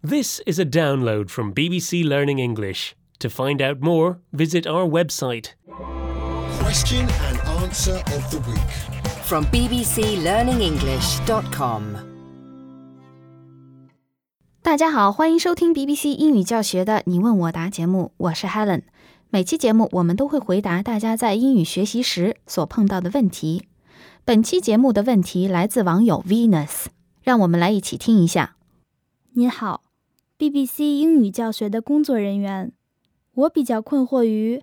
This is a download from BBC Learning English. To find out more, visit our website. Question and answer of the week. From bbclearningenglish.com 大家好，欢迎收听 BBC 英语教学的你问我答节目，我是 Helen。每期节目我们都会回答大家在英语学习时所碰到的问题。本期节目的问题来自网友 Venus， 让我们来一起听一下。 您好， BBC 英语教学的工作人员，我比较困惑于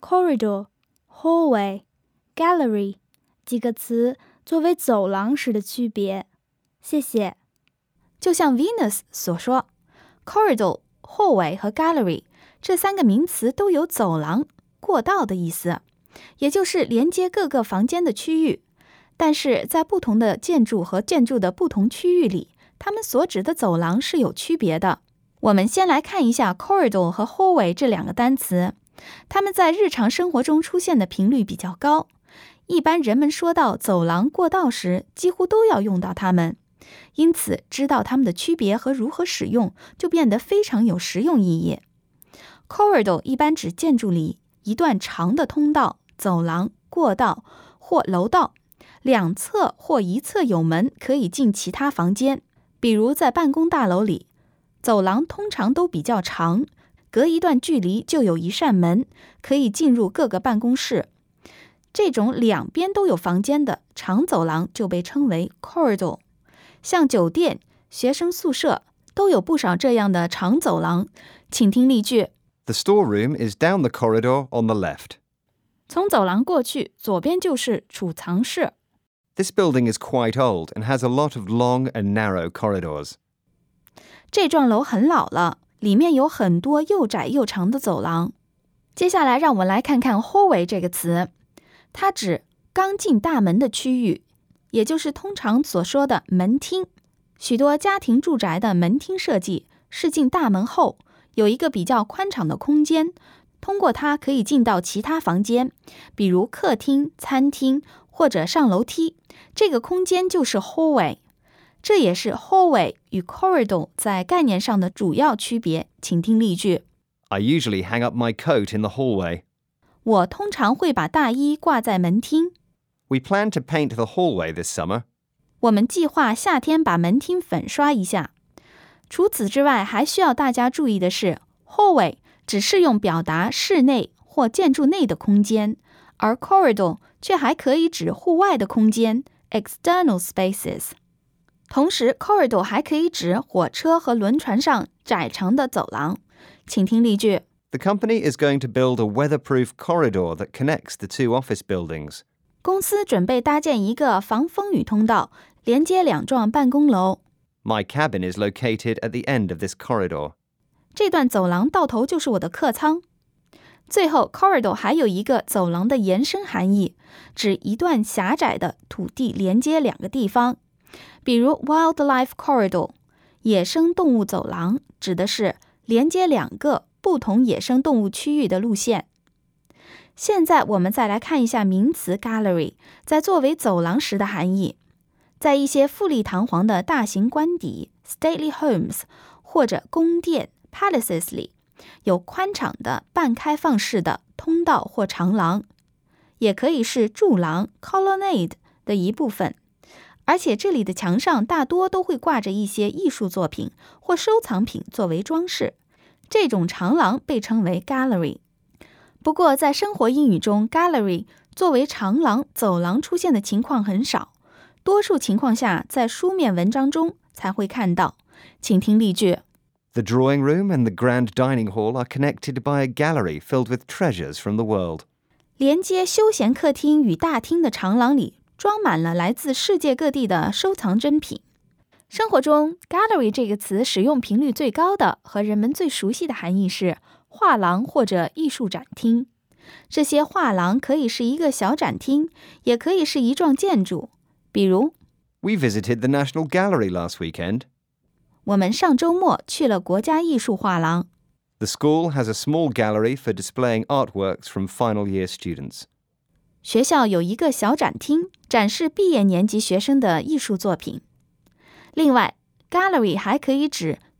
corridor、hallway、gallery 几个词作为走廊时的区别。谢谢。 就像 Venus 所说， corridor、hallway 和 gallery 这三个名词都有走廊、过道的意思，也就是连接各个房间的区域。但是在不同的建筑和建筑的不同区域里，它们所指的走廊是有区别的。我们先来看一下 corridor 和 hallway 这两个单词，它们在日常生活中出现的频率比较高。一般人们说到走廊、过道时，几乎都要用到它们。因此，知道它们的区别和如何使用，就变得非常有实用意义。Corridor 一般指建筑里一段长的通道、走廊、过道或楼道，两侧或一侧有门可以进其他房间。比如在办公大楼里，走廊通常都比较长，隔一段距离就有一扇门，可以进入各个办公室。这种两边都有房间的长走廊就被称为 corridor。像酒店、学生宿舍都有不少这样的长走廊。请听例句。 The storeroom is down the corridor on the left. 从走廊过去，左边就是储藏室。 This building is quite old and has a lot of long and narrow corridors. 这幢楼很老了，里面有很多又窄又长的走廊。接下来让我们来看看 hallway 这个词，它指刚进大门的区域，也就是通常所说的门厅。许多家庭住宅的门厅设计是进大门后有一个比较宽敞的空间，通过它可以进到其他房间，比如客厅、餐厅或者上楼梯。这个空间就是 hallway。 这也是 hallway 与 corridor 在概念上的主要区别。请听例句。 I usually hang up my coat in the hallway. 我通常会把大衣挂在门厅。 We plan to paint the hallway this summer. 我们计划夏天把门厅粉刷一下。除此之外，还需要大家注意的是， hallway 只适用表达室内或建筑内的空间，而 corridor 却还可以指户外的空间 external spaces。 同时 corridor 还可以指火车和轮船上窄长的走廊。请听例句。 The company is going to build a weatherproof corridor that connects the two office buildings. 公司准备搭建一个防风雨通道，连接两幢办公楼。 My cabin is located at the end of this corridor. 这段走廊到头就是我的客舱。最后 corridor 还有一个走廊的延伸含义，指一段狭窄的土地连接两个地方。比如 wildlife corridor 野生动物走廊，指的是连接两个不同野生动物区域的路线。现在我们再来看一下名词 gallery 在作为走廊时的含义。在一些富丽堂皇的大型官邸 stately homes 或者宫殿 palaces 里，有宽敞的半开放式的通道或长廊，也可以是柱廊 colonnade 的一部分。而且这里的墙上大多都会挂着一些艺术作品或收藏品作为装饰。这种长廊被称为 gallery。 不过在生活英语中， gallery 作为长廊、走廊出现的情况很少，多数情况下在书面文章中才会看到。请听例句。 The drawing room and the grand dining hall are connected by a gallery filled with treasures from the world. 连接休闲客厅与大厅的长廊里装满了来自世界各地的收藏珍品。生活中 gallery 这个词使用频率最高的和人们最熟悉的含义是画廊或者艺术展厅。这些画廊可以是一个小展厅，也可以是一幢建筑。比如 We visited the National Gallery last weekend. 我们上周末去了国家艺术画廊。 The school has a small gallery for displaying artworks from final year students. 学校有一个小展厅，展示毕业年级学生的艺术作品。另外 gallery 还可以指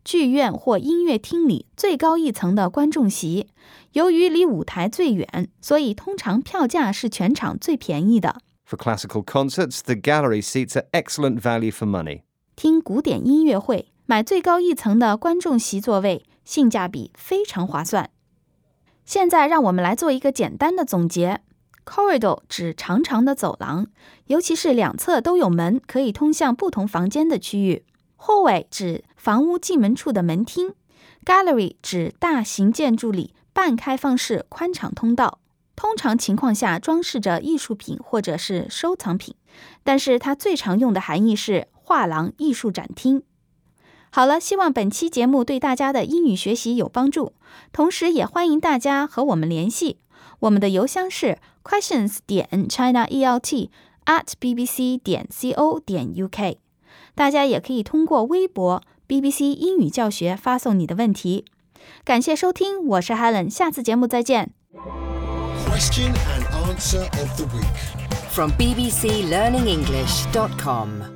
剧院或音乐厅里最高一层的观众席。由于离舞台最远，所以通常票价是全场最便宜的。 For classical concerts, the gallery seats are excellent value for money. 听古典音乐会，买最高一层的观众席座位，性价比非常划算。现在让我们来做一个简单的总结。Corridor 指长长的走廊，尤其是两侧都有门，可以通向不同房间的区域。Hallway 指房屋进门处的门厅。Gallery 指大型建筑里半开放式宽敞通道，通常情况下装饰着艺术品或者是收藏品，但是它最常用的含义是画廊、艺术展厅。好了，希望本期节目对大家的英语学习有帮助，同时也欢迎大家和我们联系。我们的邮箱是 questions.chinaelt@bbc.co.uk， 大家也可以通过微博 BBC 英语教学发送你的问题。感谢收听，我是 Helen， 下次节目再见。 Question and answer of the week. From bbclearningenglish.com